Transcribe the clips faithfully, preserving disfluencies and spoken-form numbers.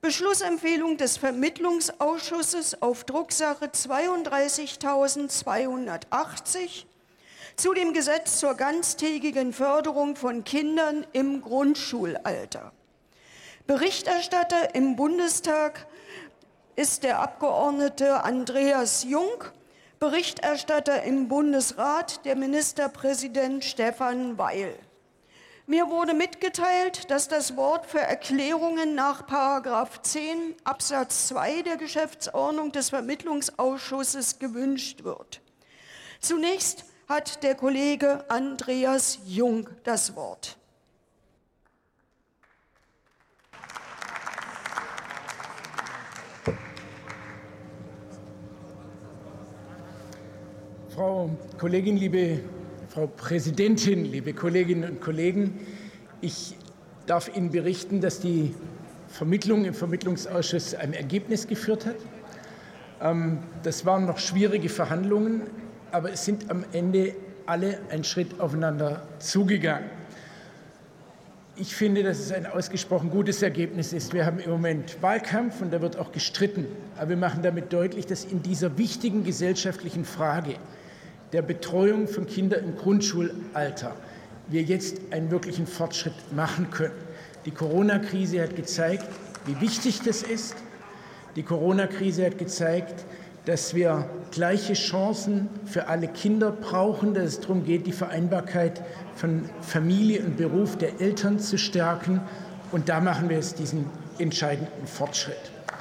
Beschlussempfehlung des Vermittlungsausschusses auf Drucksache zweiunddreißigtausendzweihundertachtzig zu dem Gesetz zur ganztägigen Förderung von Kindern im Grundschulalter. Berichterstatter im Bundestag ist der Abgeordnete Andreas Jung, Berichterstatter im Bundesrat der Ministerpräsident Stefan Weil. Mir wurde mitgeteilt, dass das Wort für Erklärungen nach Paragraph zehn Absatz zwei der Geschäftsordnung des Vermittlungsausschusses gewünscht wird. Zunächst hat der Kollege Andreas Jung das Wort. Frau Kollegin, liebe Frau Präsidentin, liebe Kolleginnen und Kollegen! Ich darf Ihnen berichten, dass die Vermittlung im Vermittlungsausschuss zu einem Ergebnis geführt hat. Das waren noch schwierige Verhandlungen, aber es sind am Ende alle einen Schritt aufeinander zugegangen. Ich finde, dass es ein ausgesprochen gutes Ergebnis ist. Wir haben im Moment Wahlkampf und da wird auch gestritten. Aber wir machen damit deutlich, dass in dieser wichtigen gesellschaftlichen Frage der Betreuung von Kindern im Grundschulalter wir jetzt einen wirklichen Fortschritt machen können. Die Corona-Krise hat gezeigt, wie wichtig das ist. Die Corona-Krise hat gezeigt, dass wir gleiche Chancen für alle Kinder brauchen, dass es darum geht, die Vereinbarkeit von Familie und Beruf der Eltern zu stärken. Und da machen wir jetzt diesen entscheidenden Fortschritt.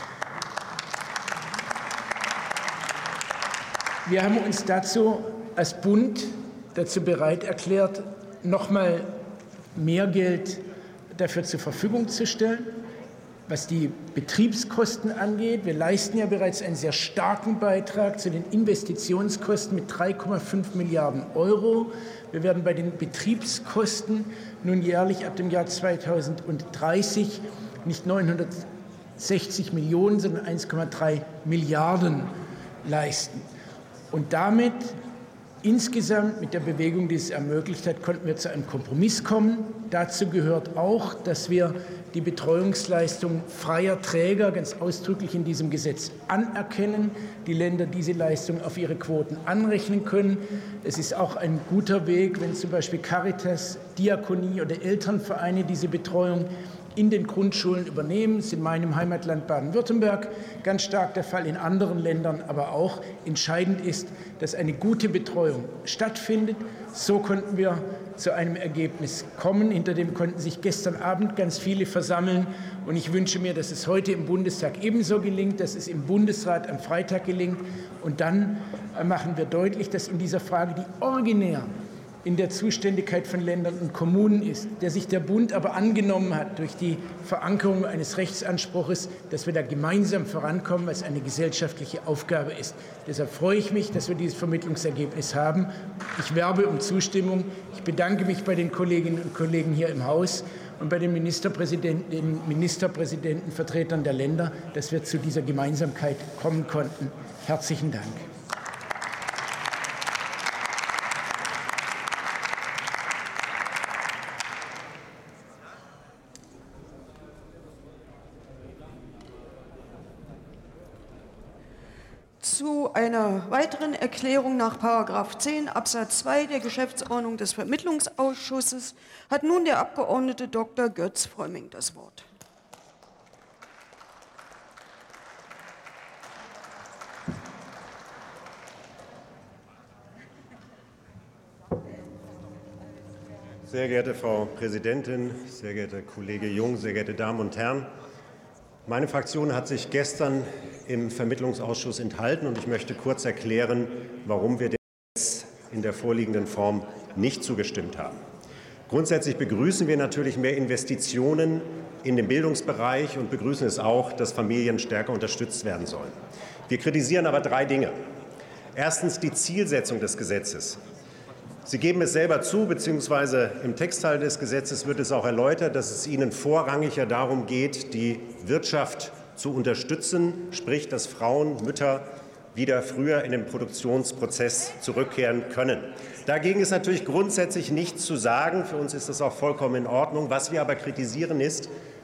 Wir haben uns dazu als Bund dazu bereit erklärt, noch mal mehr Geld dafür zur Verfügung zu stellen, was die Betriebskosten angeht. Wir leisten ja bereits einen sehr starken Beitrag zu den Investitionskosten mit drei Komma fünf Milliarden Euro. Wir werden bei den Betriebskosten nun jährlich ab dem Jahr zweitausenddreißig nicht neunhundertsechzig Millionen, sondern eins Komma drei Milliarden leisten. Und damit insgesamt mit der Bewegung, die es ermöglicht hat, konnten wir zu einem Kompromiss kommen. Dazu gehört auch, dass wir die Betreuungsleistung freier Träger ganz ausdrücklich in diesem Gesetz anerkennen, die Länder diese Leistung auf ihre Quoten anrechnen können. Es ist auch ein guter Weg, wenn zum Beispiel Caritas, Diakonie oder Elternvereine diese Betreuung in den Grundschulen übernehmen. Das ist in meinem Heimatland Baden-Württemberg ganz stark der Fall, in anderen Ländern aber auch. Entscheidend ist, dass eine gute Betreuung stattfindet. So konnten wir zu einem Ergebnis kommen. Hinter dem konnten sich gestern Abend ganz viele versammeln. Und ich wünsche mir, dass es heute im Bundestag ebenso gelingt, dass es im Bundesrat am Freitag gelingt. Und dann machen wir deutlich, dass in dieser Frage, die originär in der Zuständigkeit von Ländern und Kommunen ist, der sich der Bund aber angenommen hat durch die Verankerung eines Rechtsanspruches, dass wir da gemeinsam vorankommen, was eine gesellschaftliche Aufgabe ist. Deshalb freue ich mich, dass wir dieses Vermittlungsergebnis haben. Ich werbe um Zustimmung. Ich bedanke mich bei den Kolleginnen und Kollegen hier im Haus und bei den Ministerpräsidenten, den Ministerpräsidenten, Vertretern der Länder, dass wir zu dieser Gemeinsamkeit kommen konnten. Herzlichen Dank. Zu einer weiteren Erklärung nach Paragraph zehn Absatz zwei der Geschäftsordnung des Vermittlungsausschusses hat nun der Abgeordnete Doktor Götz-Frömming das Wort. Sehr geehrte Frau Präsidentin, sehr geehrter Kollege Jung, sehr geehrte Damen und Herren! Meine Fraktion hat sich gestern im Vermittlungsausschuss enthalten, und ich möchte kurz erklären, warum wir dem Gesetz in der vorliegenden Form nicht zugestimmt haben. Grundsätzlich begrüßen wir natürlich mehr Investitionen in den Bildungsbereich und begrüßen es auch, dass Familien stärker unterstützt werden sollen. Wir kritisieren aber drei Dinge. Erstens die Zielsetzung des Gesetzes. Sie geben es selber zu, beziehungsweise im Textteil des Gesetzes wird es auch erläutert, dass es Ihnen vorrangig ja darum geht, die Wirtschaft zu unterstützen, sprich, dass Frauen, Mütter wieder früher in den Produktionsprozess zurückkehren können. Dagegen ist natürlich grundsätzlich nichts zu sagen. Für uns ist das auch vollkommen in Ordnung. Was wir aber kritisieren ist,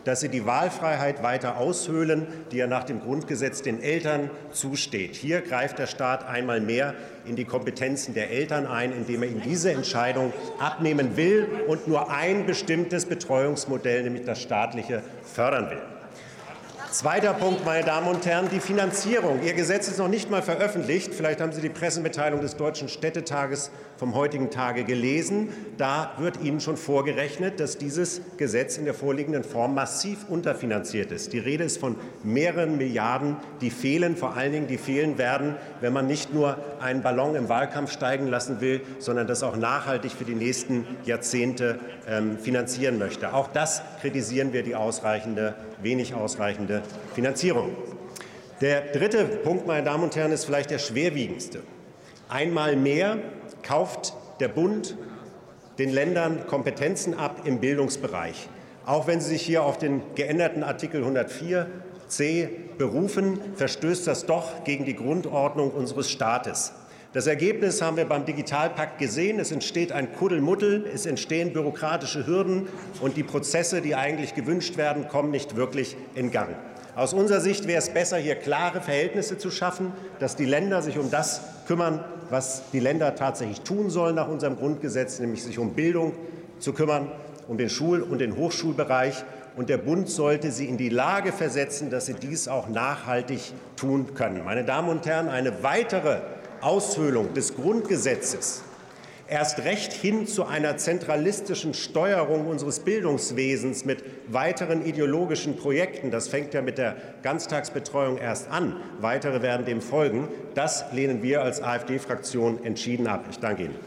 dass sie die Wahlfreiheit weiter aushöhlen, die ja nach dem Grundgesetz den Eltern zusteht. Hier greift der Staat einmal mehr in die Kompetenzen der Eltern ein, indem er ihnen diese Entscheidung abnehmen will und nur ein bestimmtes Betreuungsmodell, nämlich das staatliche, fördern will. Zweiter Punkt, meine Damen und Herren, die Finanzierung. Ihr Gesetz ist noch nicht mal veröffentlicht. Vielleicht haben Sie die Pressemitteilung des Deutschen Städtetages vom heutigen Tage gelesen. Da wird Ihnen schon vorgerechnet, dass dieses Gesetz in der vorliegenden Form massiv unterfinanziert ist. Die Rede ist von mehreren Milliarden, die fehlen, vor allen Dingen die fehlen werden, wenn man nicht nur einen Ballon im Wahlkampf steigen lassen will, sondern das auch nachhaltig für die nächsten Jahrzehnte ähm, finanzieren möchte. Auch das kritisieren wir, die ausreichende, wenig ausreichende Finanzierung. Der dritte Punkt, meine Damen und Herren, ist vielleicht der schwerwiegendste. Einmal mehr kauft der Bund den Ländern Kompetenzen ab im Bildungsbereich. Auch wenn Sie sich hier auf den geänderten Artikel hundertvier c berufen, verstößt das doch gegen die Grundordnung unseres Staates. Das Ergebnis haben wir beim Digitalpakt gesehen. Es entsteht ein Kuddelmuddel, es entstehen bürokratische Hürden, und die Prozesse, die eigentlich gewünscht werden, kommen nicht wirklich in Gang. Aus unserer Sicht wäre es besser, hier klare Verhältnisse zu schaffen, dass die Länder sich um das kümmern, was die Länder tatsächlich tun sollen nach unserem Grundgesetz, nämlich sich um Bildung zu kümmern, um den Schul- und den Hochschulbereich. Und der Bund sollte sie in die Lage versetzen, dass sie dies auch nachhaltig tun können. Meine Damen und Herren, eine weitere Aushöhlung des Grundgesetzes, erst recht hin zu einer zentralistischen Steuerung unseres Bildungswesens mit weiteren ideologischen Projekten, das fängt ja mit der Ganztagsbetreuung erst an, weitere werden dem folgen, das lehnen wir als AfD-Fraktion entschieden ab. Ich danke Ihnen.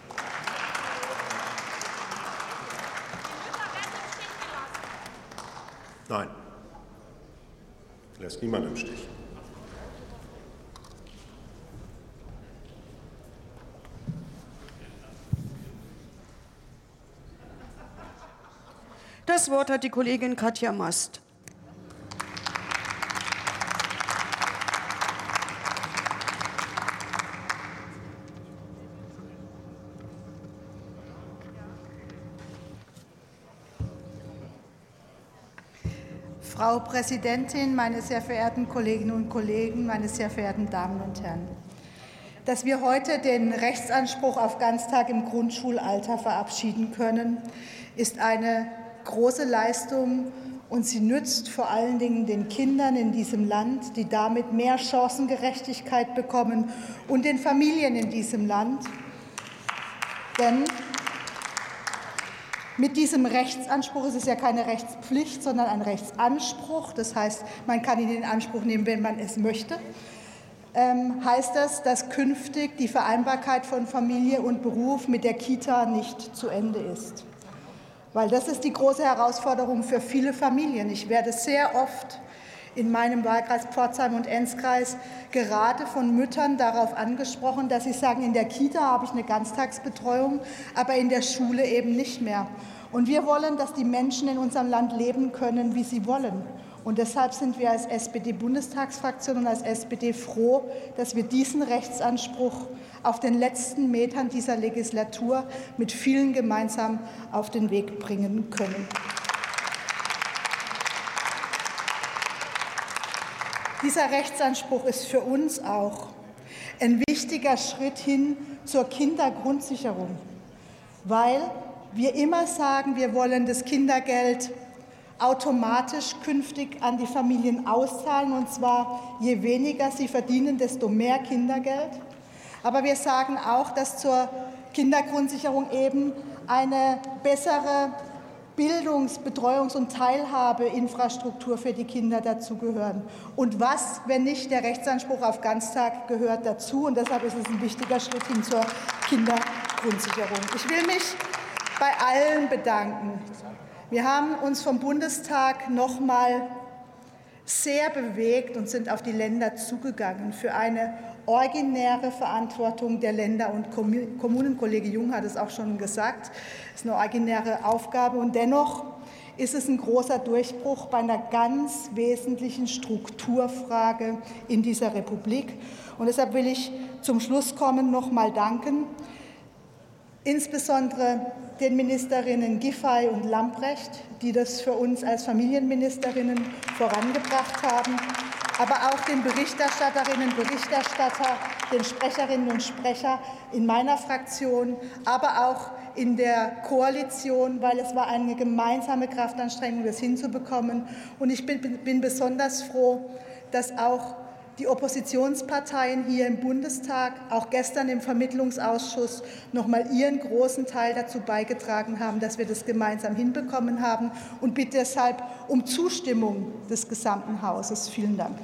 Nein, lässt niemand im Stich. Das Wort hat die Kollegin Katja Mast. Frau Präsidentin, meine sehr verehrten Kolleginnen und Kollegen, meine sehr verehrten Damen und Herren! Dass wir heute den Rechtsanspruch auf Ganztag im Grundschulalter verabschieden können, ist eine große Leistung, und sie nützt vor allen Dingen den Kindern in diesem Land, die damit mehr Chancengerechtigkeit bekommen, und den Familien in diesem Land. Denn mit diesem Rechtsanspruch, es ist ja keine Rechtspflicht, sondern ein Rechtsanspruch, das heißt, man kann ihn in Anspruch nehmen, wenn man es möchte, ähm, heißt das, dass künftig die Vereinbarkeit von Familie und Beruf mit der Kita nicht zu Ende ist. Weil das ist die große Herausforderung für viele Familien. Ich werde sehr oft in meinem Wahlkreis Pforzheim und Enzkreis gerade von Müttern darauf angesprochen, dass sie sagen, in der Kita habe ich eine Ganztagsbetreuung, aber in der Schule eben nicht mehr. Und wir wollen, dass die Menschen in unserem Land leben können, wie sie wollen. Und deshalb sind wir als S P D-Bundestagsfraktion und als S P D froh, dass wir diesen Rechtsanspruch auf den letzten Metern dieser Legislatur mit vielen gemeinsam auf den Weg bringen können. Dieser Rechtsanspruch ist für uns auch ein wichtiger Schritt hin zur Kindergrundsicherung, weil wir immer sagen, wir wollen das Kindergeld automatisch künftig an die Familien auszahlen, und zwar je weniger sie verdienen, desto mehr Kindergeld. Aber wir sagen auch, dass zur Kindergrundsicherung eben eine bessere Bildungs-, Betreuungs- und Teilhabeinfrastruktur für die Kinder dazugehören. Und was, wenn nicht der Rechtsanspruch auf Ganztag, gehört dazu. Und deshalb ist es ein wichtiger Schritt hin zur Kindergrundsicherung. Ich will mich bei allen bedanken. Wir haben uns vom Bundestag noch mal sehr bewegt und sind auf die Länder zugegangen für eine originäre Verantwortung der Länder und Kommunen. Kollege Jung hat es auch schon gesagt. Es ist eine originäre Aufgabe, und dennoch ist es ein großer Durchbruch bei einer ganz wesentlichen Strukturfrage in dieser Republik. Und deshalb will ich zum Schluss kommen noch mal danken. insbesondere den Ministerinnen Giffey und Lambrecht, die das für uns als Familienministerinnen vorangebracht haben, aber auch den Berichterstatterinnen und Berichterstatter, den Sprecherinnen und Sprecher in meiner Fraktion, aber auch in der Koalition, weil es war eine gemeinsame Kraftanstrengung, das hinzubekommen. Und ich bin, bin besonders froh, dass auch die Oppositionsparteien hier im Bundestag auch gestern im Vermittlungsausschuss noch mal ihren großen Teil dazu beigetragen haben, dass wir das gemeinsam hinbekommen haben, und bitte deshalb um Zustimmung des gesamten Hauses. Vielen Dank.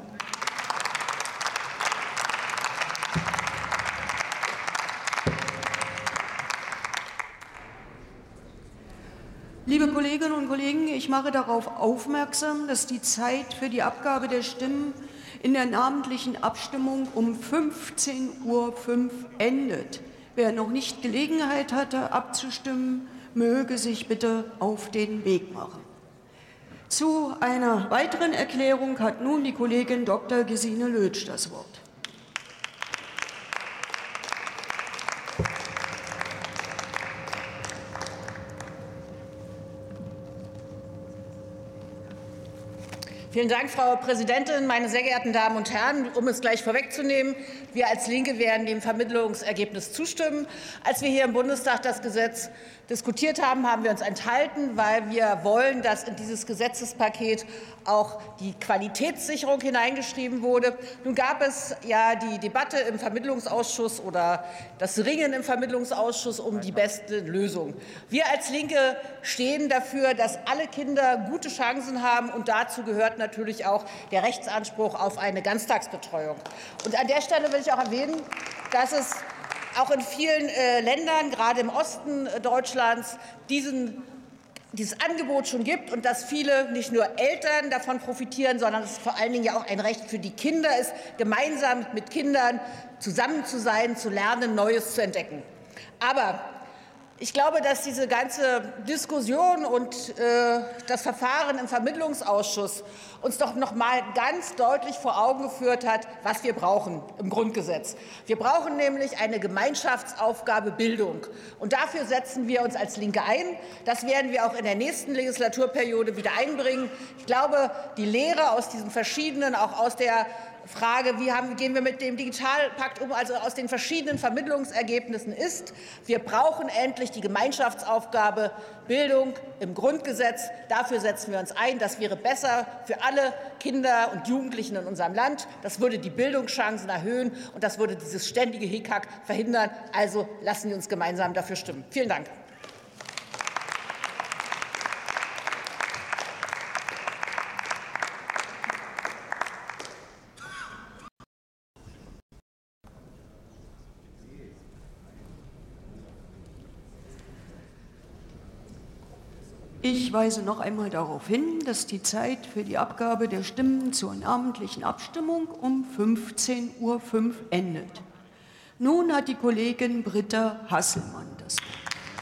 Liebe Kolleginnen und Kollegen, ich mache darauf aufmerksam, dass die Zeit für die Abgabe der Stimmen in der namentlichen Abstimmung um fünfzehn Uhr fünf endet. Wer noch nicht Gelegenheit hatte, abzustimmen, möge sich bitte auf den Weg machen. Zu einer weiteren Erklärung hat nun die Kollegin Doktor Gesine Lötsch das Wort. Vielen Dank, Frau Präsidentin, meine sehr geehrten Damen und Herren. Um es gleich vorwegzunehmen, wir als Linke werden dem Vermittlungsergebnis zustimmen. Als wir hier im Bundestag das Gesetz diskutiert haben, haben wir uns enthalten, weil wir wollen, dass in dieses Gesetzespaket auch die Qualitätssicherung hineingeschrieben wurde. Nun gab es ja die Debatte im Vermittlungsausschuss oder das Ringen im Vermittlungsausschuss um die beste Lösung. Wir als Linke stehen dafür, dass alle Kinder gute Chancen haben, und dazu gehört natürlich auch der Rechtsanspruch auf eine Ganztagsbetreuung. Und an der Stelle will ich auch erwähnen, dass es auch in vielen äh, Ländern, gerade im Osten Deutschlands, diesen, dieses Angebot schon gibt und dass viele, nicht nur Eltern, davon profitieren, sondern dass es vor allen Dingen ja auch ein Recht für die Kinder ist, gemeinsam mit Kindern zusammen zu sein, zu lernen, Neues zu entdecken. Aber ich glaube, dass diese ganze Diskussion und äh, das Verfahren im Vermittlungsausschuss uns doch noch mal ganz deutlich vor Augen geführt hat, was wir brauchen im Grundgesetz. Wir brauchen nämlich eine Gemeinschaftsaufgabe Bildung. Und dafür setzen wir uns als Linke ein. Das werden wir auch in der nächsten Legislaturperiode wieder einbringen. Ich glaube, die Lehre aus diesen verschiedenen, auch aus der Frage, wie haben, gehen wir mit dem Digitalpakt um, also aus den verschiedenen Vermittlungsergebnissen ist, wir brauchen endlich die Gemeinschaftsaufgabe Bildung im Grundgesetz. Dafür setzen wir uns ein. Das wäre besser für alle Kinder und Jugendlichen in unserem Land. Das würde die Bildungschancen erhöhen, und das würde dieses ständige Hickhack verhindern. Also lassen Sie uns gemeinsam dafür stimmen. Vielen Dank. Ich weise noch einmal darauf hin, dass die Zeit für die Abgabe der Stimmen zur namentlichen Abstimmung um fünfzehn Uhr fünf endet. Nun hat die Kollegin Britta Hasselmann das Wort.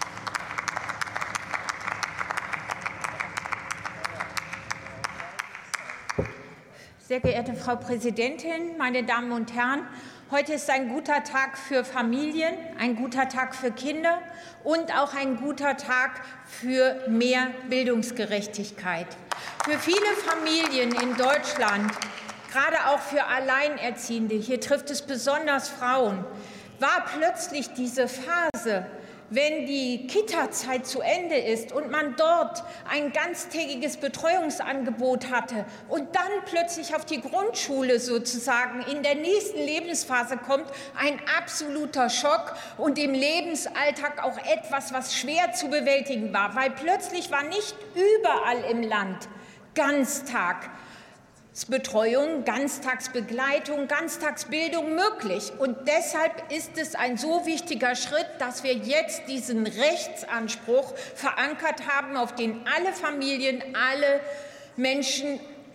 Sehr geehrte Frau Präsidentin, meine Damen und Herren! Heute ist ein guter Tag für Familien, ein guter Tag für Kinder und auch ein guter Tag für mehr Bildungsgerechtigkeit. Für viele Familien in Deutschland, gerade auch für Alleinerziehende, hier trifft es besonders Frauen, war plötzlich diese Phase, wenn die Kita-Zeit zu Ende ist und man dort ein ganztägiges Betreuungsangebot hatte und dann plötzlich auf die Grundschule sozusagen in der nächsten Lebensphase kommt, ein absoluter Schock und im Lebensalltag auch etwas, was schwer zu bewältigen war, weil plötzlich war nicht überall im Land Ganztag. Betreuung, Ganztagsbegleitung, Ganztagsbildung möglich. Und deshalb ist es ein so wichtiger Schritt, dass wir jetzt diesen Rechtsanspruch verankert haben, auf den alle Familien, alle Menschen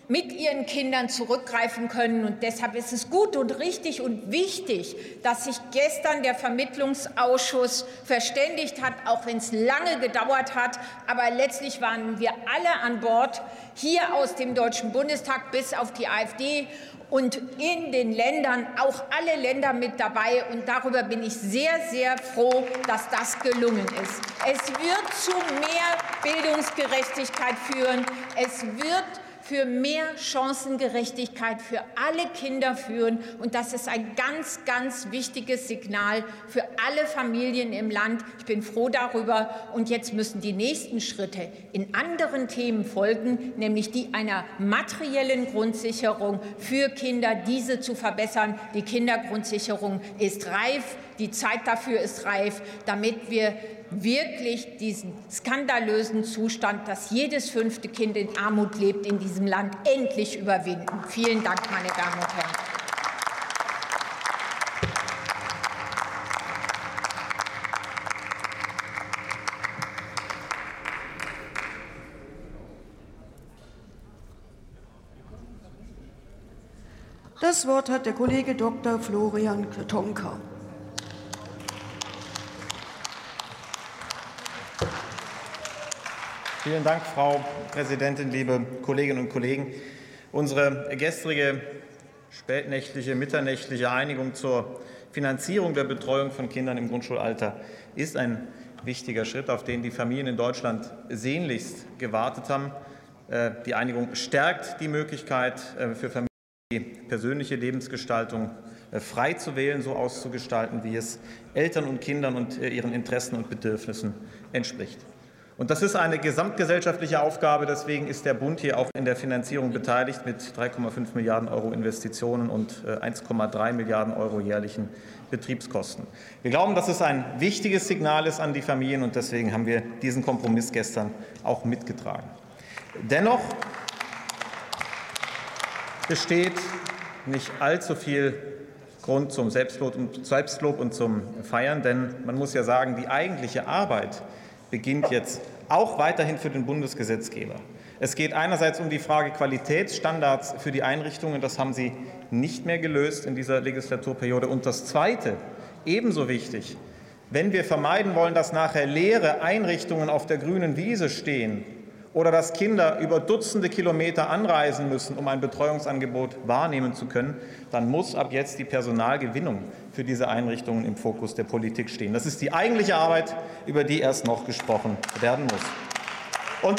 mit ihren Kindern zurückgreifen können. Und deshalb ist es gut und richtig und wichtig, dass sich gestern der Vermittlungsausschuss verständigt hat, auch wenn es lange gedauert hat. Aber letztlich waren wir alle an Bord, hier aus dem Deutschen Bundestag bis auf die AfD und in den Ländern, auch alle Länder mit dabei. Und darüber bin ich sehr, sehr froh, dass das gelungen ist. Es wird zu mehr Bildungsgerechtigkeit führen. Es wird für mehr Chancengerechtigkeit für alle Kinder führen. Und das ist ein ganz, ganz wichtiges Signal für alle Familien im Land. Ich bin froh darüber. Und jetzt müssen die nächsten Schritte in anderen Themen folgen, nämlich die einer materiellen Grundsicherung für Kinder, diese zu verbessern. Die Kindergrundsicherung ist reif. Die Zeit dafür ist reif, damit wir wirklich diesen skandalösen Zustand, dass jedes fünfte Kind in Armut lebt, in diesem Land endlich überwinden. Vielen Dank, meine Damen und Herren. Das Wort hat der Kollege Doktor Florian Tonka. Vielen Dank, Frau Präsidentin, liebe Kolleginnen und Kollegen. Unsere gestrige spätnächtliche, mitternächtliche Einigung zur Finanzierung der Betreuung von Kindern im Grundschulalter ist ein wichtiger Schritt, auf den die Familien in Deutschland sehnlichst gewartet haben. Die Einigung stärkt die Möglichkeit für Familien, die persönliche Lebensgestaltung frei zu wählen, so auszugestalten, wie es Eltern und Kindern und ihren Interessen und Bedürfnissen entspricht. Und das ist eine gesamtgesellschaftliche Aufgabe. Deswegen ist der Bund hier auch in der Finanzierung beteiligt mit drei Komma fünf Milliarden Euro Investitionen und eins Komma drei Milliarden Euro jährlichen Betriebskosten. Wir glauben, dass es ein wichtiges Signal ist an die Familien, und deswegen haben wir diesen Kompromiss gestern auch mitgetragen. Dennoch besteht nicht allzu viel Grund zum Selbstlob und zum Feiern, denn man muss ja sagen, die eigentliche Arbeit beginnt jetzt auch weiterhin für den Bundesgesetzgeber. Es geht einerseits um die Frage Qualitätsstandards für die Einrichtungen. Das haben Sie nicht mehr gelöst in dieser Legislaturperiode. Und das Zweite, ebenso wichtig, wenn wir vermeiden wollen, dass nachher leere Einrichtungen auf der grünen Wiese stehen oder dass Kinder über Dutzende Kilometer anreisen müssen, um ein Betreuungsangebot wahrnehmen zu können, dann muss ab jetzt die Personalgewinnung für diese Einrichtungen im Fokus der Politik stehen. Das ist die eigentliche Arbeit, über die erst noch gesprochen werden muss. Und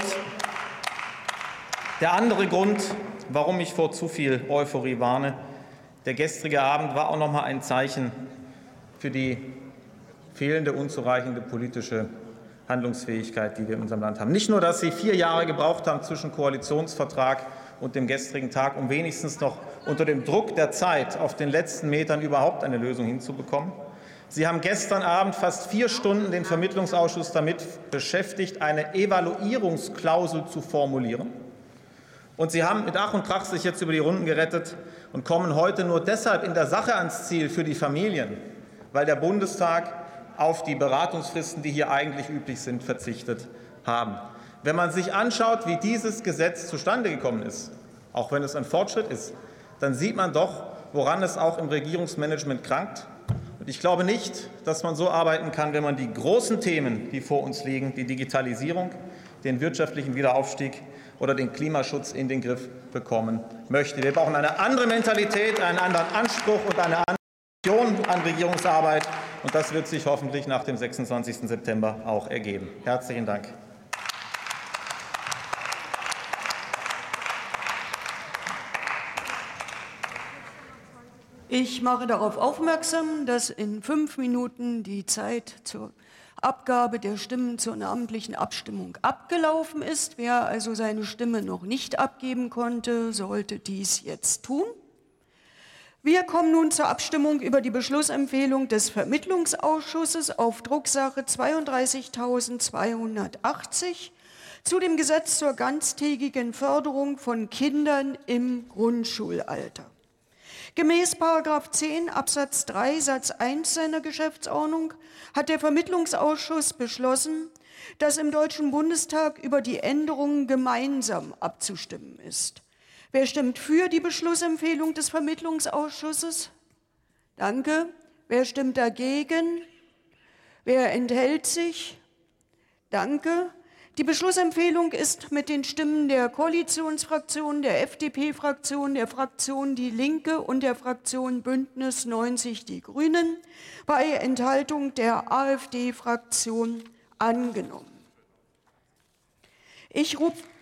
der andere Grund, warum ich vor zu viel Euphorie warne: Der gestrige Abend war auch noch mal ein Zeichen für die fehlende, unzureichende politische Handlungsfähigkeit, die wir in unserem Land haben. Nicht nur, dass Sie vier Jahre gebraucht haben zwischen Koalitionsvertrag und dem gestrigen Tag, um wenigstens noch unter dem Druck der Zeit auf den letzten Metern überhaupt eine Lösung hinzubekommen. Sie haben gestern Abend fast vier Stunden den Vermittlungsausschuss damit beschäftigt, eine Evaluierungsklausel zu formulieren. Und Sie haben mit Ach und Krach sich jetzt über die Runden gerettet und kommen heute nur deshalb in der Sache ans Ziel für die Familien, weil der Bundestag auf die Beratungsfristen, die hier eigentlich üblich sind, verzichtet haben. Wenn man sich anschaut, wie dieses Gesetz zustande gekommen ist, auch wenn es ein Fortschritt ist, dann sieht man doch, woran es auch im Regierungsmanagement krankt. Und ich glaube nicht, dass man so arbeiten kann, wenn man die großen Themen, die vor uns liegen, die Digitalisierung, den wirtschaftlichen Wiederaufstieg oder den Klimaschutz in den Griff bekommen möchte. Wir brauchen eine andere Mentalität, einen anderen Anspruch und eine andere Vision an Regierungsarbeit. Und das wird sich hoffentlich nach dem sechsundzwanzigsten September auch ergeben. Herzlichen Dank. Ich mache darauf aufmerksam, dass in fünf Minuten die Zeit zur Abgabe der Stimmen zur namentlichen Abstimmung abgelaufen ist. Wer also seine Stimme noch nicht abgeben konnte, sollte dies jetzt tun. Wir kommen nun zur Abstimmung über die Beschlussempfehlung des Vermittlungsausschusses auf Drucksache zweiunddreißigtausendzweihundertachtzig zu dem Gesetz zur ganztägigen Förderung von Kindern im Grundschulalter. Gemäß Paragraph zehn Absatz drei Satz eins seiner Geschäftsordnung hat der Vermittlungsausschuss beschlossen, dass im Deutschen Bundestag über die Änderungen gemeinsam abzustimmen ist. Wer stimmt für die Beschlussempfehlung des Vermittlungsausschusses? Danke. Wer stimmt dagegen? Wer enthält sich? Danke. Die Beschlussempfehlung ist mit den Stimmen der Koalitionsfraktion, der F D P-Fraktion, der Fraktion Die Linke und der Fraktion Bündnis neunzig Die Grünen bei Enthaltung der AfD-Fraktion angenommen. Ich rufe